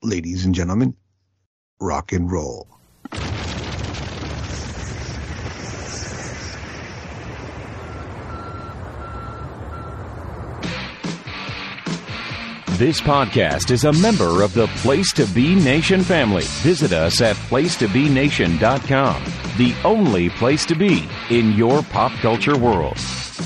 Ladies and gentlemen, rock and roll. This podcast is a member of the Place to Be Nation family. Visit us at placetobenation.com, the only place to be in your pop culture world.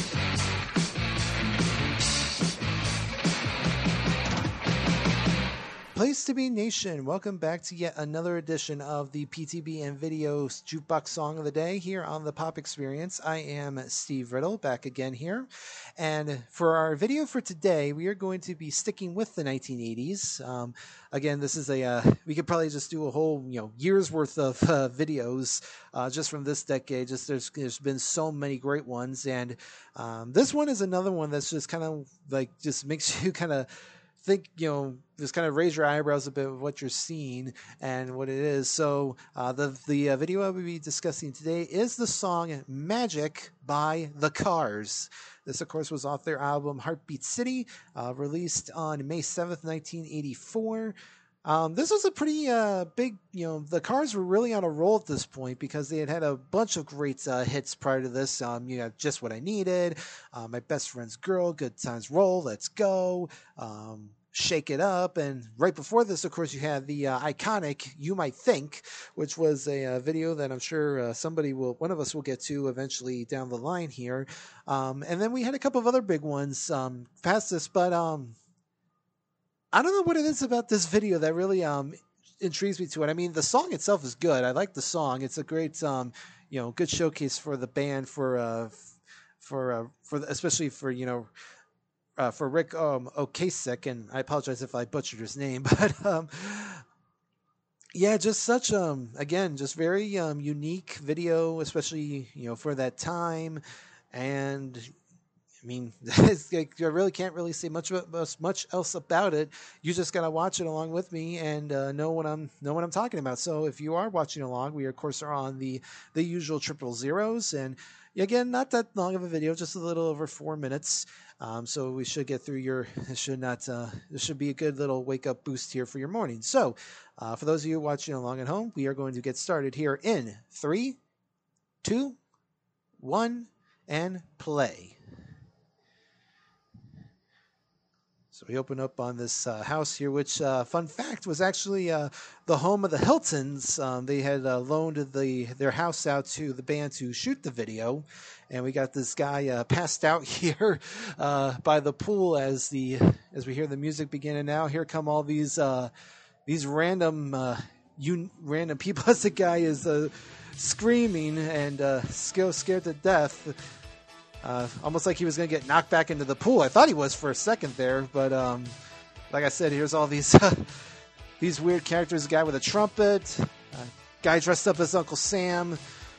Place to Be Nation, welcome back to yet another edition of the PTB and Video Jukebox Song of the Day here on the Pop Experience. I am Steve Riddle, back again here. And for our video for today, we are going to be sticking with the 1980s. Again, this is we could probably just do a whole, year's worth of videos just from this decade. Just there's been so many great ones. And this one is another one that's just kind of like, just makes you kind of think, just kind of raise your eyebrows a bit of what you're seeing and what it is. So the video I will be discussing today is the song Magic by The Cars. This, of course, was off their album Heartbeat City, released on May 7th, 1984. This was a pretty big, the Cars were really on a roll at this point because they had a bunch of great hits prior to this. You have Just What I Needed, My Best Friend's Girl, Good Times Roll, Let's Go, Shake It Up, and right before this, of course, you had the iconic You Might Think, which was a video that I'm sure one of us will get to eventually down the line here. And then we had a couple of other big ones past this, but I don't know what it is about this video that really intrigues me to it. I mean, the song itself is good. I like the song. It's a great, good showcase for the band for especially for Rick Ocasek, and I apologize if I butchered his name, but yeah, just such again, just very unique video, especially for that time. And I mean, I really can't really say much else about it. You just gotta watch it along with me and know what I'm talking about. So if you are watching along, we of course are on the usual 000s, and again, not that long of a video, just a little over 4 minutes. So we should get through this should be a good little wake up boost here for your morning. So for those of you watching along at home, we are going to get started here in 3, 2, 1, and play. So we open up on this house here, which, fun fact, was actually the home of the Hiltons. They had loaned their house out to the band to shoot the video. And we got this guy passed out here by the pool as we hear the music begin. And now here come all these random people as the guy is screaming and scared to death. Almost like he was going to get knocked back into the pool. I thought he was for a second there, but like I said, here's all these these weird characters. A guy with a trumpet, a guy dressed up as Uncle Sam,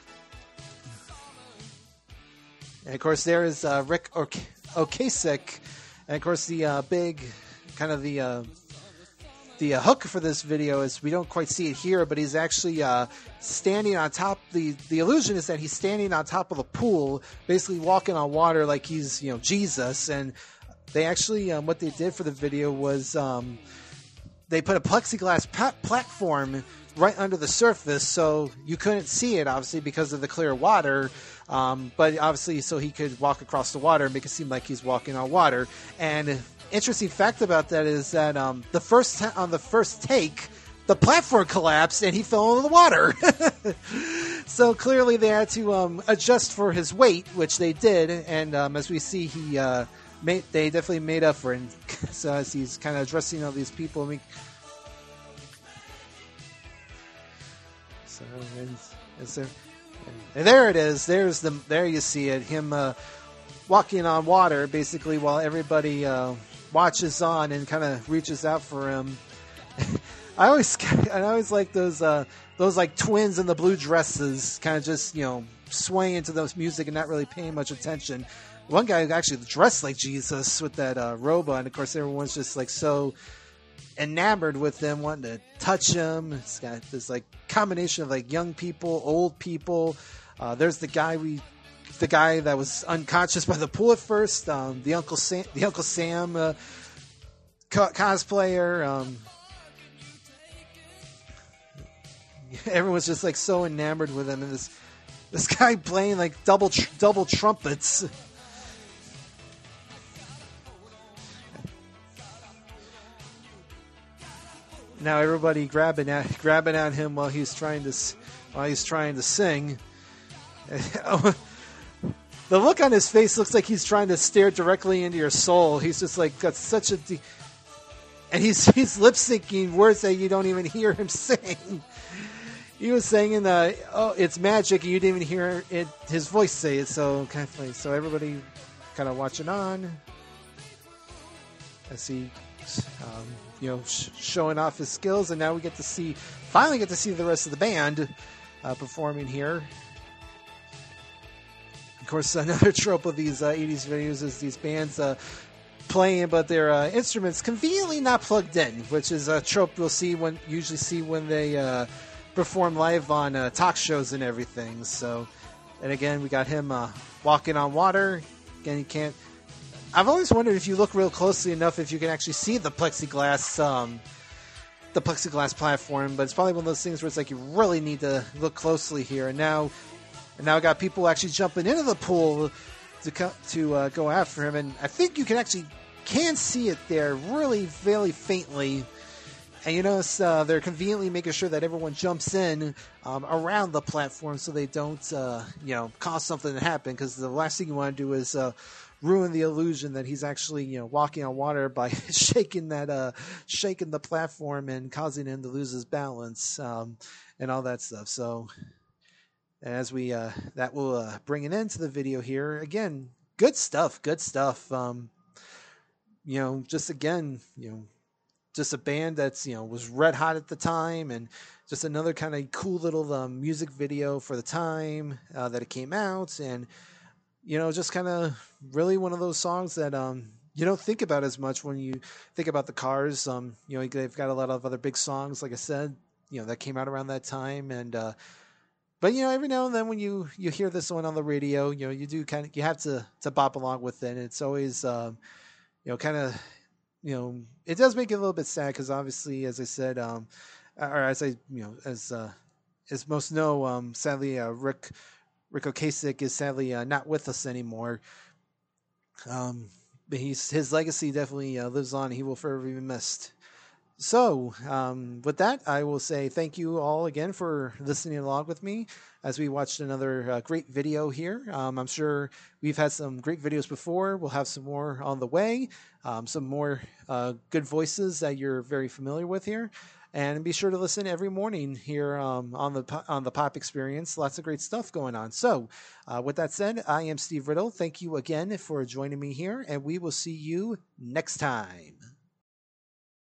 and of course there is Rick Ocasek, and of course the big kind of the hook for this video is we don't quite see it here, but he's actually standing on top. The illusion is that he's standing on top of the pool, basically walking on water like he's Jesus. And they actually what they did for the video was they put a plexiglass platform right under the surface, so you couldn't see it obviously because of the clear water. But obviously, so he could walk across the water and make it seem like he's walking on water. And interesting fact about that is that on the first take, the platform collapsed and he fell into the water. So clearly they had to adjust for his weight, which they did. And as we see, they definitely made up for it. So as he's kind of addressing all these people, and there it is. There you see it. Him walking on water, basically, while everybody watches on and kind of reaches out for him. I always like those like twins in the blue dresses, kind of just swaying into those music and not really paying much attention. One guy actually dressed like Jesus with that robe on, and of course everyone's just like so enamored with him, wanting to touch him. It's got this like combination of like young people, old people. There's the guy that was unconscious by the pool at first. The Uncle Sam cosplayer. everyone's just like so enamored with him, and this guy playing like double trumpets. Now everybody grabbing at him while he's trying to sing. The look on his face looks like he's trying to stare directly into your soul. He's just like got such a and he's lip syncing words that you don't even hear him sing. He was saying "Oh, it's magic," and you didn't even hear his voice say it. So kind of funny. So everybody kind of watching on as he, showing off his skills, and now we finally get to see the rest of the band performing here. Of course, another trope of these 80s videos is these bands playing, but their instruments conveniently not plugged in, which is a trope we'll usually see when they perform live on talk shows and everything. So, and again, we got him walking on water. Again, you can't. I've always wondered if you look real closely enough if you can actually see the plexiglass platform, but it's probably one of those things where it's like you really need to look closely here. And now I got people actually jumping into the pool to go after him, and I think you can see it there really very faintly. And you notice they're conveniently making sure that everyone jumps in around the platform so they don't cause something to happen, because the last thing you want to do is ruin the illusion that he's actually walking on water by shaking the platform and causing him to lose his balance and all that stuff. So as we that will bring an end to the video here. Again, good stuff. Just a band that's was red hot at the time, and just another kind of cool little music video for the time that it came out. And just kind of really one of those songs that you don't think about as much when you think about the Cars. They've got a lot of other big songs, like I said, that came out around that time. And but every now and then when you hear this one on the radio, you do you have to bop along with it. It's always it does make it a little bit sad, because obviously, as I said, as most know, sadly, Ric Ocasek is sadly not with us anymore. But his legacy definitely lives on. He will forever be missed. So, with that, I will say thank you all again for listening along with me as we watched another great video here. I'm sure we've had some great videos before. We'll have some more on the way, some more good voices that you're very familiar with here. And be sure to listen every morning here on the Pop Experience. Lots of great stuff going on. So, with that said, I am Steve Riddle. Thank you again for joining me here, and we will see you next time.